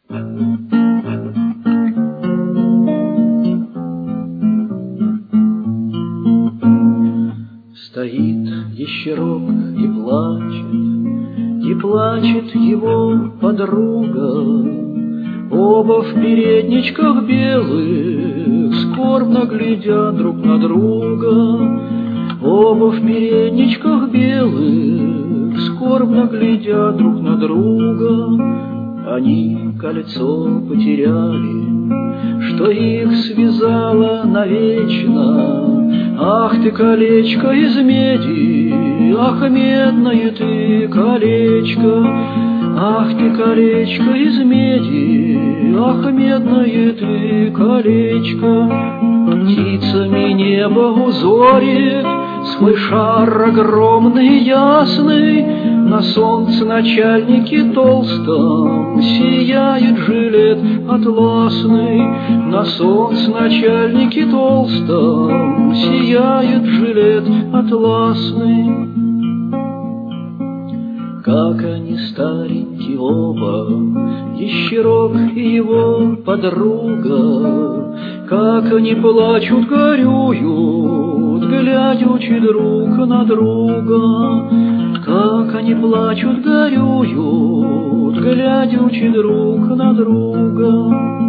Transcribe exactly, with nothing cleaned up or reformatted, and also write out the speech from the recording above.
Стоит ящерок и плачет, и плачет его подруга. Оба в передничках белых скорбно глядят друг на друга. Оба в передничках белых скорбно глядят друг на друга. Они кольцо потеряли, что их связало навечно. Ах ты, колечко из меди, ах, медное ты колечко. Ах ты, колечко из меди, ах, медное ты колечко. Птицами небо узорит свой шар огромный ясный. На солнце начальнике толстом сияет жилет атласный. На солнце начальнике толстом сияет жилет атласный. Как они старенькие оба, ящерок и его подруга, как они плачут, горюют, глядячи друг на друга. Как они плачут, горюют, глядячи друг на друга.